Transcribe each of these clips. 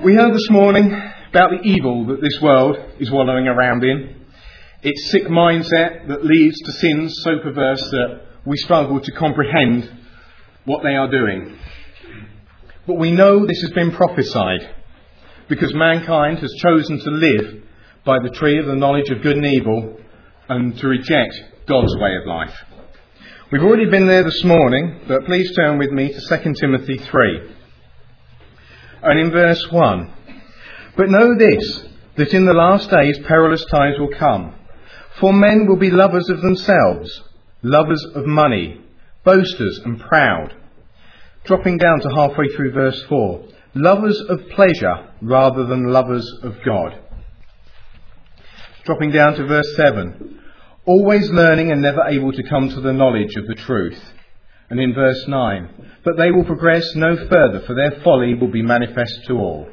We heard this morning about the evil that this world is wallowing around in. Its sick mindset that leads to sins so perverse that we struggle to comprehend what they are doing. But we know this has been prophesied because mankind has chosen to live by the tree of the knowledge of good and evil and to reject God's way of life. We've already been there this morning, but please turn with me to 2 Timothy 3. And in verse 1, "But know this, that in the last days perilous times will come. For men will be lovers of themselves, lovers of money, boasters and proud." Dropping down to halfway through verse 4, "Lovers of pleasure rather than lovers of God." Dropping down to verse 7, "Always learning and never able to come to the knowledge of the truth." And in verse 9, "But they will progress no further, for their folly will be manifest to all."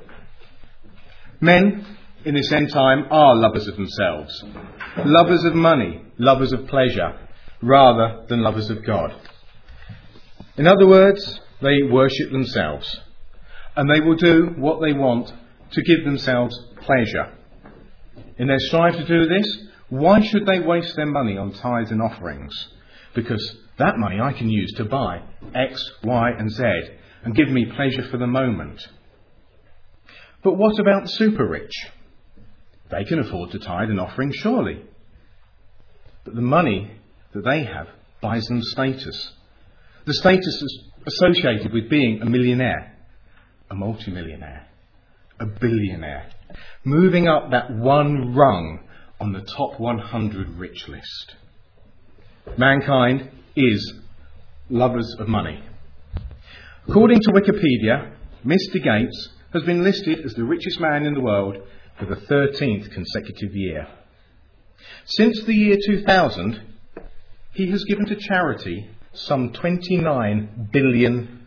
Men in this end time are lovers of themselves, lovers of money, lovers of pleasure, rather than lovers of God. In other words, they worship themselves, and they will do what they want to give themselves pleasure. In their strive to do this, why should they waste their money on tithes and offerings? Because that money I can use to buy X, Y and Z and give me pleasure for the moment. But what about the super rich? They can afford to tithe and offering, surely. But the money that they have buys them status. The status is associated with being a millionaire, a multimillionaire, a billionaire, moving up that one rung on the top 100 rich list. Mankind is lovers of money. According to Wikipedia, Mr. Gates has been listed as the richest man in the world for the 13th consecutive year. Since the year 2000, he has given to charity some $29 billion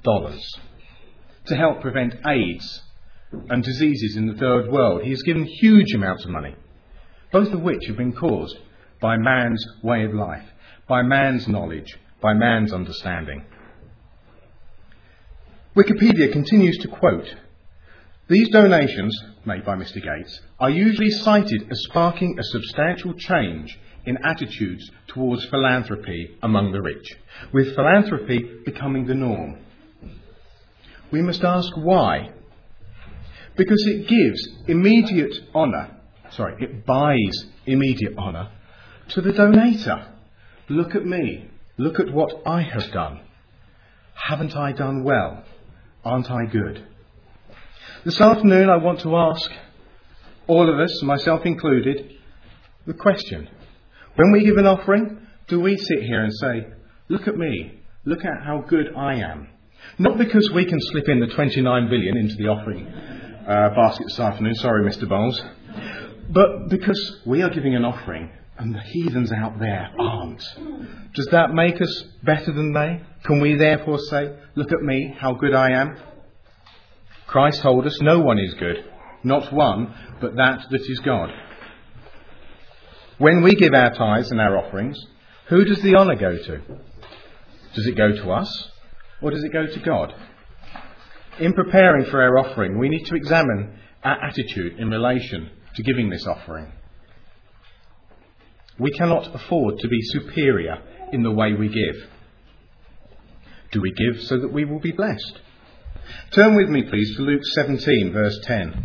to help prevent AIDS and diseases in the third world. He has given huge amounts of money, both of which have been caused by man's way of life, by man's knowledge, by man's understanding. Wikipedia continues to quote, "These donations made by Mr. Gates are usually cited as sparking a substantial change in attitudes towards philanthropy among the rich, with philanthropy becoming the norm." We must ask why. Because it gives immediate honour, it buys immediate honour to the donator. Look at me. Look at what I have done. Haven't I done well? Aren't I good? This afternoon I want to ask all of us, myself included, the question. When we give an offering, do we sit here and say, "Look at me, look at how good I am"? Not because we can slip in the 29 billion into the offering basket this afternoon, sorry Mr. Bowles, but because we are giving an offering and the heathens out there aren't. Does that make us better than they? Can we therefore say, "Look at me, how good I am"? Christ told us no one is good, not one, but that is God. When we give our tithes and our offerings, who does the honour go to? Does it go to us, or does it go to God? In preparing for our offering, we need to examine our attitude in relation to giving this offering. We cannot afford to be superior in the way we give. Do we give so that we will be blessed? Turn with me, please, to Luke 17, verse 10.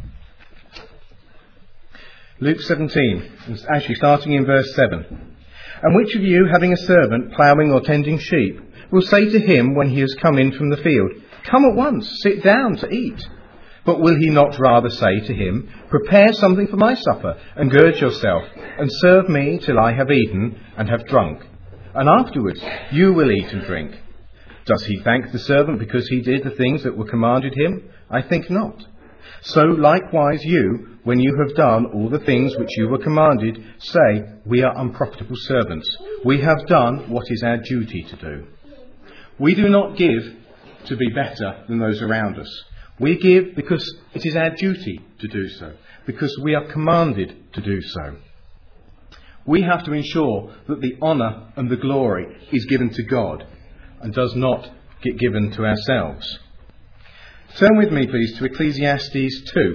Luke 17, actually starting in verse 7. "And which of you, having a servant ploughing or tending sheep, will say to him when he has come in from the field, 'Come at once, sit down to eat'? But will he not rather say to him, 'Prepare something for my supper, and gird yourself, and serve me till I have eaten and have drunk, and afterwards you will eat and drink'? Does he thank the servant because he did the things that were commanded him? I think not. So likewise you, when you have done all the things which you were commanded, say, 'We are unprofitable servants. We have done what is our duty to do.'" We do not give to be better than those around us. We give because it is our duty to do so, because we are commanded to do so. We have to ensure that the honour and the glory is given to God and does not get given to ourselves. Turn with me, please, to Ecclesiastes 2.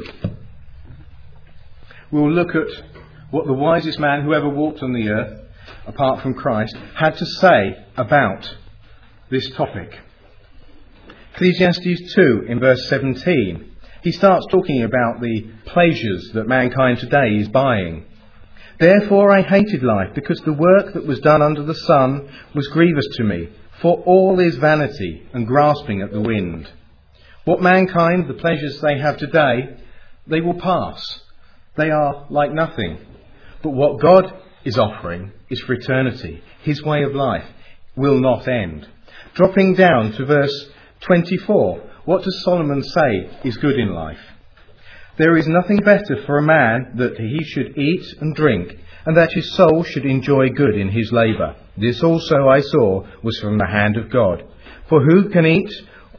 We'll look at what the wisest man who ever walked on the earth, apart from Christ, had to say about this topic. Ecclesiastes 2 in verse 17. He starts talking about the pleasures that mankind today is buying. Therefore I hated life, because the work that was done under the sun was grievous to me, for all is vanity and grasping at the wind. What mankind, the pleasures they have today, they will pass. They are like nothing. But what God is offering is for eternity. His way of life will not end. Dropping down to verse 24, what does Solomon say is good in life? There is nothing better for a man that he should eat and drink, and that his soul should enjoy good in his labour. This also I saw was from the hand of God. For who can eat,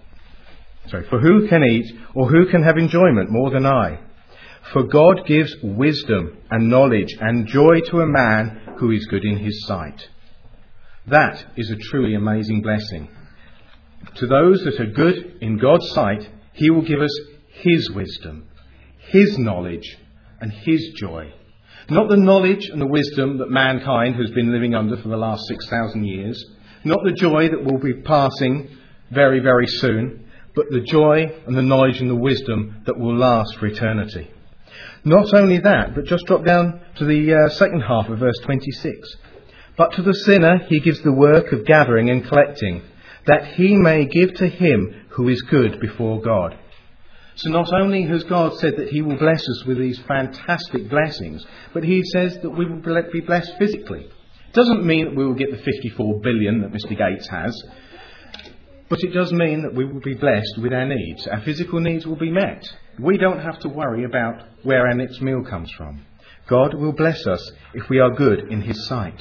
or who can have enjoyment more than I? For God gives wisdom and knowledge and joy to a man who is good in his sight. That is a truly amazing blessing. To those that are good in God's sight, he will give us his wisdom, his knowledge and his joy. Not the knowledge and the wisdom that mankind has been living under for the last 6,000 years. Not the joy that will be passing very, very soon. But the joy and the knowledge and the wisdom that will last for eternity. Not only that, but just drop down to the second half of verse 26. But to the sinner he gives the work of gathering and collecting, that he may give to him who is good before God. So not only has God said that he will bless us with these fantastic blessings, but he says that we will be blessed physically. It doesn't mean that we will get the 54 billion that Mr. Gates has, but it does mean that we will be blessed with our needs. Our physical needs will be met. We don't have to worry about where our next meal comes from. God will bless us if we are good in his sight.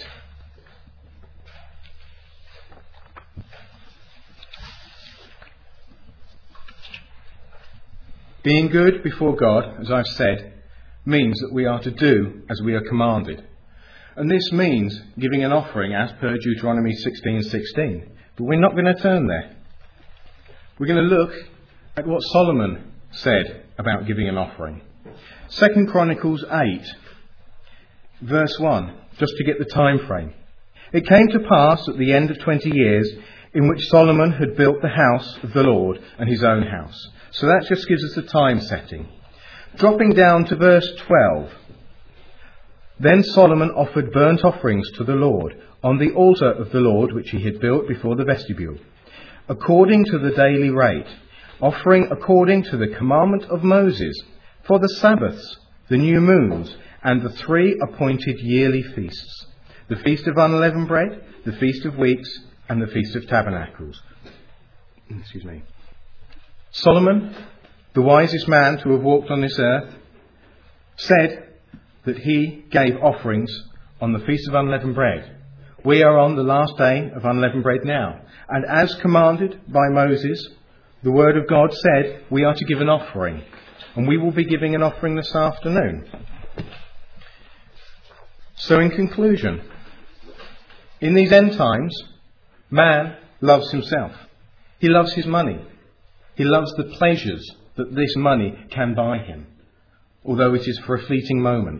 Being good before God, as I've said, means that we are to do as we are commanded. And this means giving an offering as per Deuteronomy 16:16. But we're not going to turn there. We're going to look at what Solomon said about giving an offering. 2 Chronicles 8, verse 1, just to get the time frame. It came to pass at the end of 20 years in which Solomon had built the house of the Lord and his own house. So that just gives us the time setting. Dropping down to verse 12. Then Solomon offered burnt offerings to the Lord on the altar of the Lord which he had built before the vestibule, according to the daily rate, offering according to the commandment of Moses, for the Sabbaths, the new moons, and the 3 appointed yearly feasts, the Feast of Unleavened Bread, the Feast of Weeks, and the Feast of Tabernacles. Solomon, the wisest man to have walked on this earth, said that he gave offerings on the Feast of Unleavened Bread. We are on the last day of Unleavened Bread now. And as commanded by Moses, the Word of God said we are to give an offering. And we will be giving an offering this afternoon. So in conclusion, in these end times, man loves himself. He loves his money. He loves the pleasures that this money can buy him, although it is for a fleeting moment.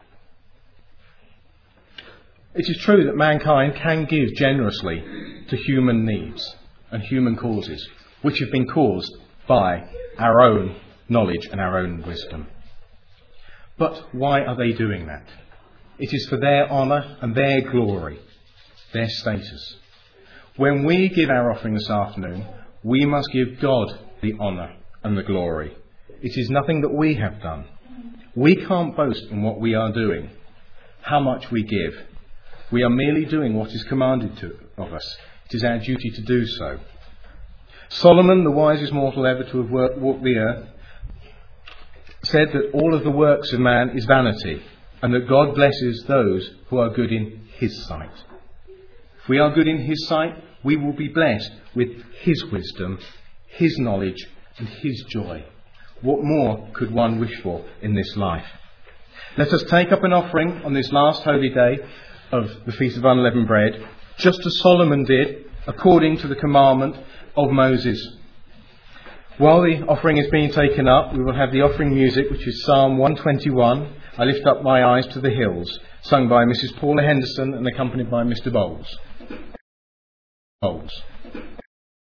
It is true that mankind can give generously to human needs and human causes, which have been caused by our own knowledge and our own wisdom. But why are they doing that? It is for their honour and their glory, their status. When we give our offering this afternoon, we must give God the honour and the glory. It is nothing that we have done. We can't boast in what we are doing, how much we give. We are merely doing what is commanded of us. It is our duty to do so. Solomon, the wisest mortal ever to have walked the earth, said that all of the works of man is vanity, and that God blesses those who are good in his sight. If we are good in his sight, we will be blessed with his wisdom, his knowledge, and his joy. What more could one wish for in this life? Let us take up an offering on this last holy day of the Feast of Unleavened Bread, just as Solomon did, according to the commandment of Moses. While the offering is being taken up, we will have the offering music, which is Psalm 121, I Lift Up My Eyes to the Hills, sung by Mrs. Paula Henderson and accompanied by Mr. Bowles.